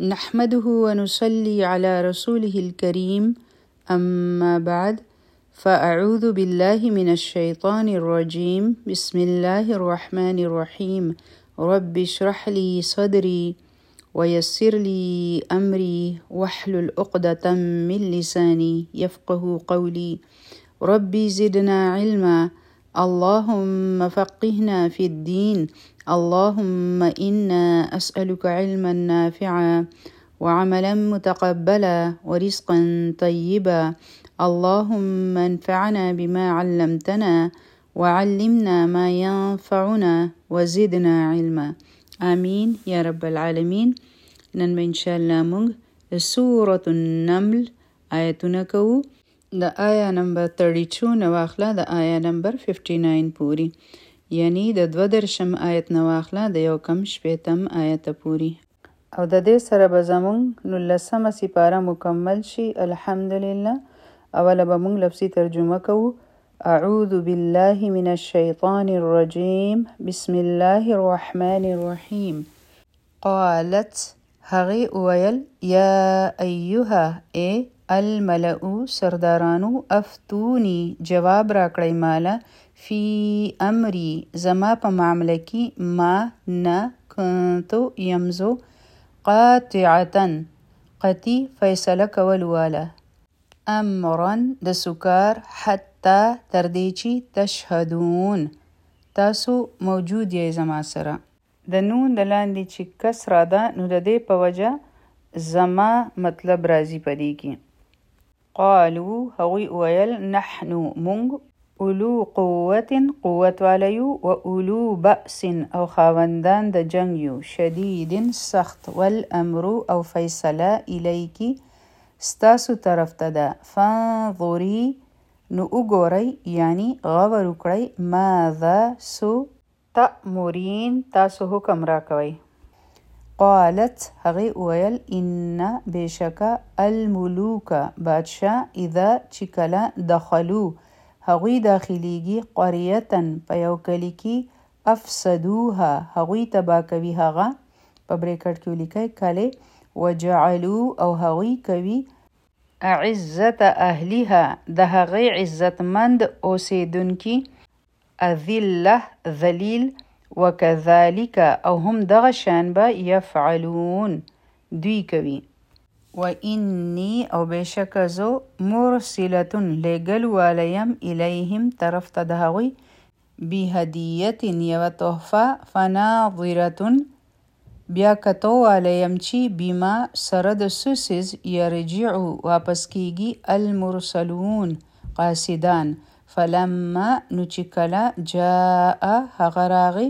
نحمده ونصلي على رسوله الكريم أما بعد فأعوذ بالله من الشيطان الرجيم بسم الله الرحمن الرحيم رب اشرح لي صدري ويسر لي أمري واحلل عقدة من لساني يفقه قولي ربي زدنا علما اللهم فقهنا في الدين اللهم إنا أسألك علما نافعا وعملا متقبلا ورزقا طيبا اللهم انفعنا بما علمتنا وعلمنا ما ينفعنا وزدنا علما آمين يا رب العالمين. نن إن شاء الله مونږ سورة النمل آیتونه کوو د آیا نمبر 32 نواخله د آیا نمبر 59 پوری، یعنی د 22 آیت نواخله د یو کم شپیتم آیت پوری، او د دې سره به زمونږ 19 سپاره مکمل شي. الحمدلله. اوله به مونږ لفظي ترجمه کوو. اعوذ بالله من الشیطان الرجیم بسم الله الرحمن الرحیم. قالت هغی اویل یا ایها الملأ سردارانو افتونی جواب را کړی مالا فی امری زما په معامله کې ما نه کنتو یمزو قاطعتا قطی فیصله کول والا امرن د سکار حتی تر دې چې تشهدون تاسو موجود یې زما سره. د نون د لاندې چې کسره ده نو د دې په وجه زما مطلب راځي په دې کې. قالو هغوی ویل نحنو مونږ اولو قوت والیو و اولو بأس او خاوندان د جنگ یو شدید سخت والامرو او فیصله الیکی ستاسو طرف ته ده فانظری نو وګورئ یعنی غور وکړئ ماذا سو تأمرین تاسو حکم را کوئ. قالت هغی ویل ان بشکا الملوک بادشاه اذا چکلا دخلو هغوی داخلیگی قریتن په یو کلی کې افسدوها هغوی تبا کوي هغه په بریکټ کې ولیکئ کلی وجعلو او هغوی کوي عزت اهلیها د هغی عزتمند اوسیدونکي اذله ذلیل وکذالک او هم دغه شان به یفعلون دوی کوي. و انی او بشک زو مرسلتون لګل والیم الیهم طرف ته د هغوی بهدیت یوه تحفه فناظرتون بیا کتو والیم چې بیما سره د سوسیز یرجعو واپس کیږي المرسلون قاصدان فلما نو چې کله جاء هغه راغی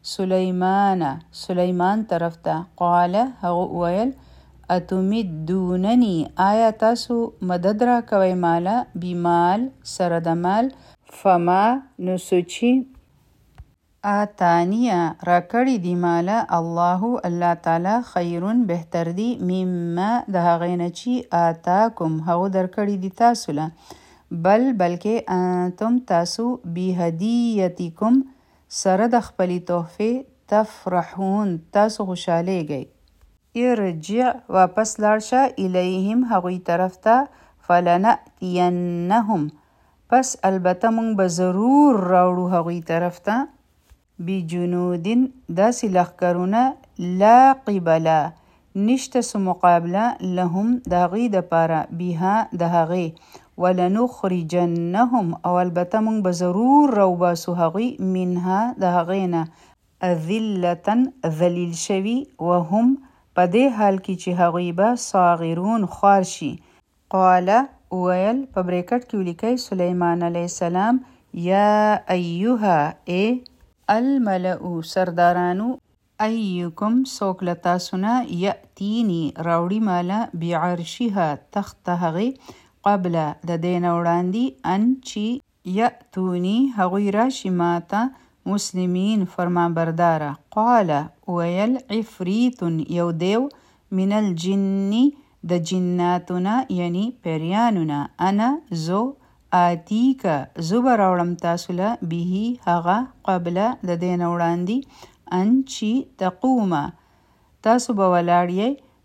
سلیمان طرف ته قال هغه ویل اتمدوننی آیا تاسو مدد را کوئ مالا بیمال سره د مال فما نو سوچی آتانیا را کړی دی مالا الله تعالی خیرون بهتر دی مما د هغې نه چې آتاکم هغه در کړی دی تاسو له بلکې انتم تاسو بهدیتکم سره د خپلې تحفې تفرحون تاسو خوشحالیږئ. ارجع واپس لاړ شه الیهم هغوی طرف ته فلنأتینهم پس البته موږ به ضرور راوړو هغوی طرف ته بجنودین داسې لښکرونه لا قبله نشته سو مقابله لهم د هغوی دپاره بها د هغې ولنخرجنهم او البته موږ به ضرور راوباسو هغوی منها د هغې نه ذلتن ذلیل شوي وهم په دې حال کې چې هغوی به صاغرون خوار شي. قال ویل په بریکټ کې ولیکئ سلیمان علیه السلام یا ایها الملأ سردارانو ایکم څوک له تاسو نه یأتینی راوړي مالا بعرشها تخت هغې قبله د دې نه وړاندې ان چې یأتونی هغوی راشي ماته مسلمین فرمانبرداره. قال ویل عفریت یو دیو من الجن د جناتونه یعنی پیریانونه انا زو آتیکا زو به راوړم تاسو له به هغه قبله د دې نه وړاندې ان چې تقومه تاسو به ولاړ یې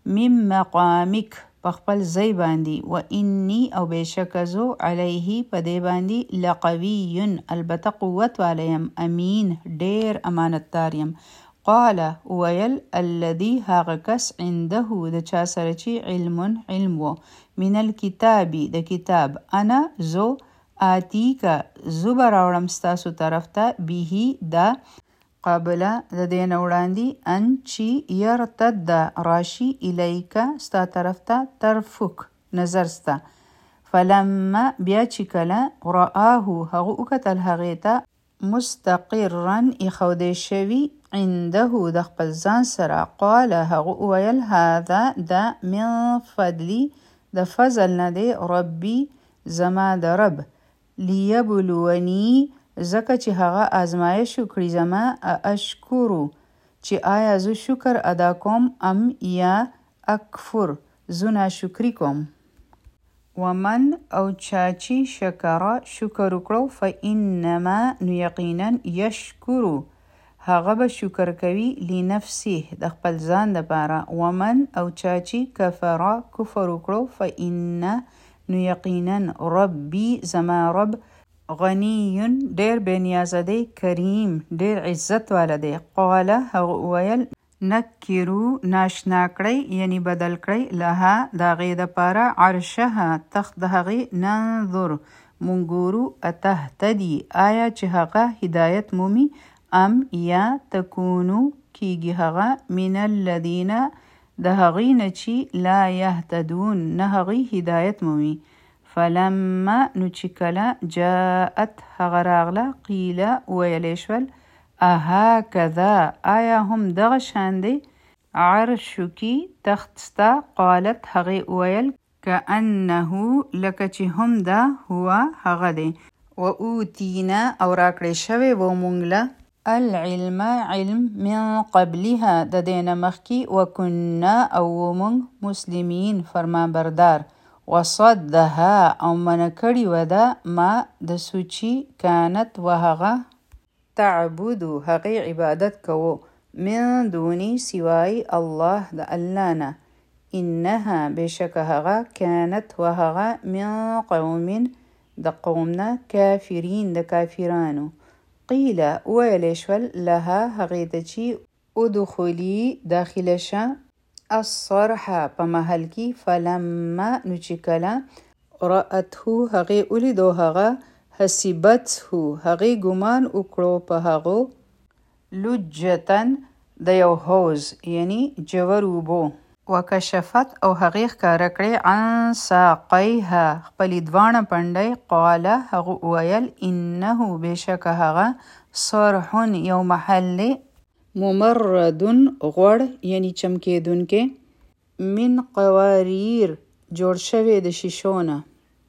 من مقامک په خپل ځای باندې و انی او بېشکه زه علیه په دې باندې لقوي البته قوت والی یم امین ډېر امانتدار یم قال ویل الذي هغه کس عنده د چا سره چې علم و من الکتاب د کتاب انا زو آتیکا زو به راوړم ستاسو طرف ته به دا قبل د دې نه وړاندې ان چې یرتد راشي الیکا ستا طرف ته طرفک نظر ستا فلما بیا چې کله رآه هغه وکتل هغې ته مستقرا ایښودی شوي عنده د خپل ځان سره قال هغه وویل هذا دا من فضلي د فضل نه دی ربي زما د رب لیبلونی ځکه چې هغه آزمایش وکړي زما اشکرو چې آیا زه شکر ادا کوم ام یا اکفر زه ناشکري کوم ومن او چاچی شکر شکر وکړو فانما نو یقینا یشکرو هغه به شکر کوي لنفسه د خپل ځان دپاره ومن او چاچی کفر کفر وکړو فان نو یقینا ربي زما رب غنی ډېر بېنیازه دی کریم ډېر عزت والا دی قال هغه وویل نکرو ناشنا کړئ یعنی بدل کړئ لها د هغې دپاره عرشها تخت د هغې ننظر مونږ ګورو اتهتدي آیا چې هغه هدایت مومي ام یا تکونو کیږي هغه من الذین د هغې نه چې لا یهتدون نه هغې هدایت مومي فلما نو چې کله جاءت هغه راغله قیله ویلی شول اهکذا آیا هم دغه شان دی عرشکی تخت ستا قالت هغې وویل کأنه لکه چې هم دا هو هغه دی و اوتینا او راکړی شوی و مونږ له العلم علم من قبلها د دینه مخکې وکنا او مونږ مسلمین فرمانبردار وصدها او منع کړي و ده ما د سوچي کانت و هغه تعبدو هغې عبادت کوو من دونی سوای الله د الله نه انها بېشکه هغه کانت و هغه من قوم د قوم نه کافرین د کافرانو قیله ویلی شول لها هغې ته چې ادخلي داخله شه الصرح په محل کې فلما نو چې کله رأته هغې ولیدو هغه حسبته هغې ګمان وکړو په هغو لجتن د یو حوض یعنی جور اوبو وکشفت او هغې ښکاره کړې عن ساقیها خپلې دواړه پنډۍ قاله هغه وویل انه بېشکه هغه صرح یو محل دی ممردن غوړ یعنی چمکېدونکی من قواریر جوړ شوی د شیشو نه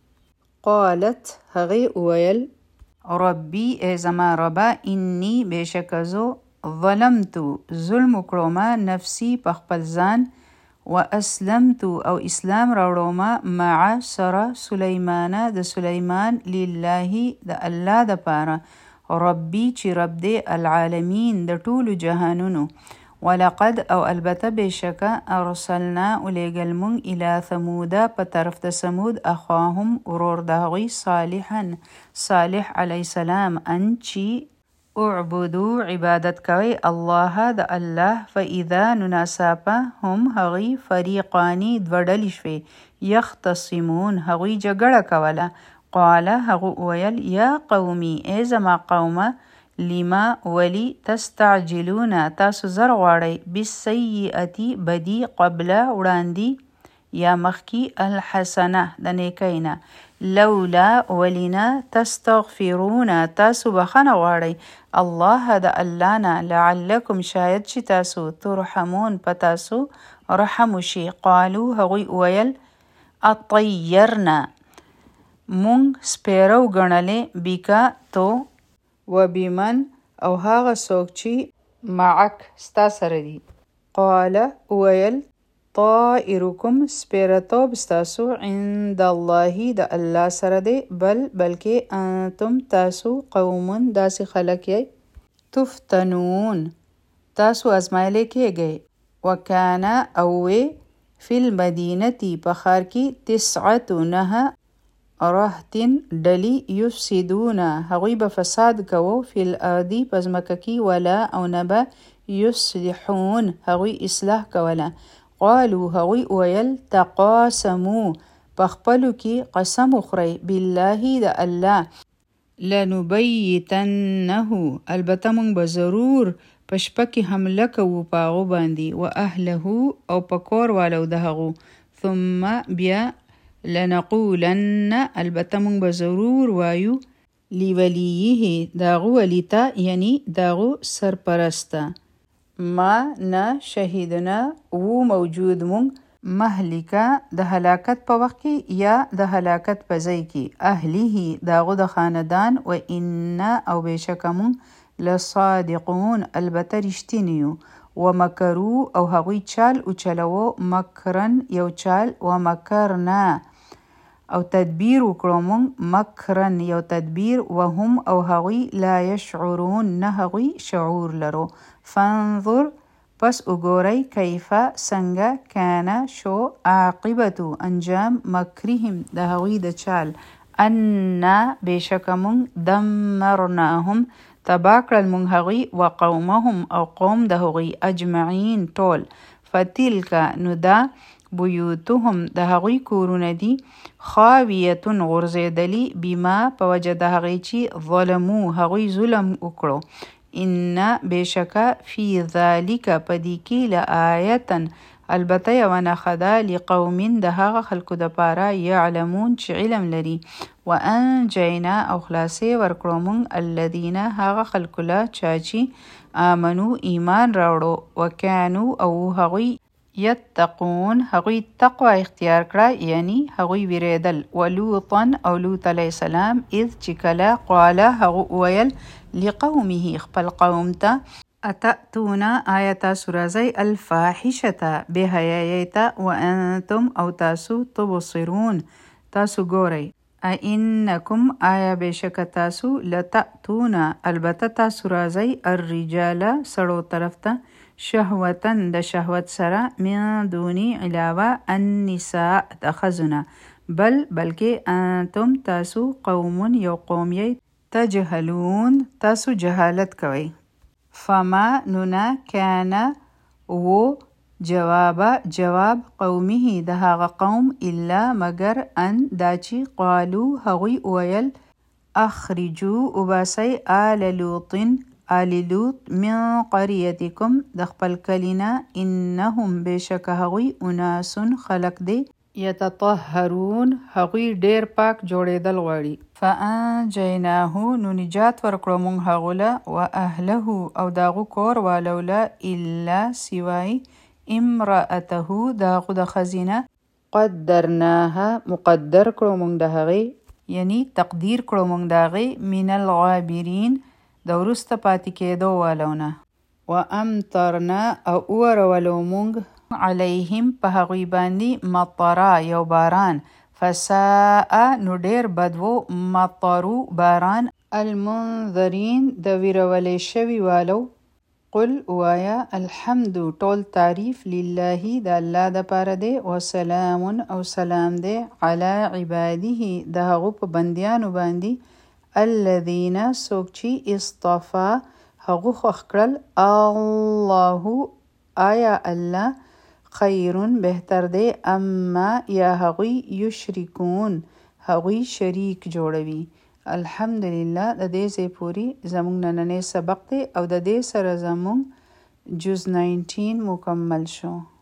قالت هغې وویل ربي ای زما ربه انی بېشکه زه ظلمتو ظلم وکړو ما نفسي په خپل ځان و اسلمت او اسلام راوړومه مع سره سلیمان د سلیمان لله د الله دپاره ربي چې رب دی العالمین د ټولو جهانونو ولقد او البته بېشکه ارسلنا ولیږل مونږ الی ثموده په طرف د سمود اخواهم ورور د هغوی صالحا صالح علیه السلام ان چې اعبدو عبادت کوي الله د الله فاذا نناساپه هم هغوی فریقانی دوه ډلې شوې یختصمون هغوی جګړه کوله قال هغه ویل یا قومي ای زما قومه لما ولی تستعجلون تاسو زر غواړئ بالسیئة بدی قبله وړاندې یا مخکې الحسنه د نیکۍ نه لولا ولینا تستغفرون تاسو بخښنه غواړئ الله د الله نه لعلکم شاید چې تاسو ترحمون په تاسو رحم وشي قالو هغوی ویل اطیرنا مونږ سپیره وګڼلې بیکا تو و بیمن او هغه څوک چې معک ستا سره دي قال ویل طائرکم سپیرتوب ستاسو عند الله د الله سره دی بلکې انتم تاسو قومون داسې خلک یې تفتنون تاسو ازمایلی کیږئ وکانا او فی المدینتی په ښار کې 9 رهتن ډلې یفسدون هغوی به فساد کوو فی الارض په ځمکه کې ولا او نه به یصلحون هغوی اصلاح کوله قالو هغوی ویل تقاسمو په خپلو کې قسم وخورئ بالله د الله لنبیتنه البته موږ به ضرور په شپه کې حمله کوو په هغو باندې و اهله او په کور والو د هغو ثم بیا لنقولن البته موږ به ضرور وایو لولیه د هغو ولی ته یعنی د هغو سرپرسته ما نه شهیدنا و موجود موږ مهلکه د هلاکت په وخت کې یا د هلاکت په ځای کې اهلیه د هغو د خاندان و ان او بېشکه موږ لصادقون البته رښتیني یو ومکرو او هغوی چال اوچلوو مکرن یو چال ومکرنا او تدبیر وکړو موږ مکرن یو تدبیر وهم او هغوی لا یشعرون نه هغوی شعور لرو فانظر پس وګورئ کیفه څنګه کانه شو عاقبتو انجام مکرهم د هغوی د چال انا بېشکه موږ دمرناهم تباه کړل موږ هغوی وقومهم او قوم د هغوی اجمعین ټول فتلک نو دا بیوتهم د هغوی کورونه دي خاویتون غورځېدلي بما په وجه د هغې چې ظلمو هغوی ظلم وکړو ان بېشکه فی ذالک په دې کې لآیة البته یوه نښه ده لقوم د هغه خلکو دپاره یعلمون چې علم لري وانجینا او خلاصې ورکړو موږ الذین هغه خلکو له چا چې آمنو ایمان راوړو وکانو او هغوی یتقون هغوی تقوا اختیار کړه یعنی هغوی ویریدل ولوطا او لوط علیه السلام اذ چې کله قاله هغه ویل لقومه خپل قوم ته اتأتون آیا تاسو راځئ الفاحشته بهحیایۍ ته وانتم او تاسو تبصرون تاسو ګورئ اینکم آیا بېشکه تاسو لتأتون البته تاسو راځئ الرجال سړو طرف ته شهوتن د شهوت سره من دونی علاوه النساء د ښځونه بلکې انتم تاسو قوم یو قوم یې تجهلون تاسو جهالت کوئ فما نونه کان و جواب قومه د هغه قوم الا مگر ان دا چې قالو هغوی ویل اخرجو وباسئ آل لوط من قریتکم د خپل کلینا انهم بېشکه هغوی اناس خلق دی یتطهرون هغوی ډیر پاک جوړېدل غواړي فانجیناه نو نجات ورکړو موږ هغو له و اهله او د هغو کور والو له الا سوای امرأته د هغو د ښځې قدرناها مقدر کړو موږ د هغې یعنی تقدیر کړو موږ د هغې من الغابرین د وروسته پاتې کېدو والو نه و امطرنا او اورولو موږ علیهم په هغوی باندې مطره یو باران فساء نو ډیر بدو مطرو باران المنذرین د ویرولې شوي والو قل وایا الحمد ټول تعریف لله د الله دپاره دی وسلام او سلام دی علی عباده د هغو په بندیانو باندې الذین څوک چې اصطفا هغو خوښ کړل الله آیا الله خیرون بهتر دی اما یا هغوی یشرکون هغوی شریک جوړوي الحمدلله د دې ځای پورې زموږ نننی سبق دی او د دې سره زموږ جز 19 مکمل شو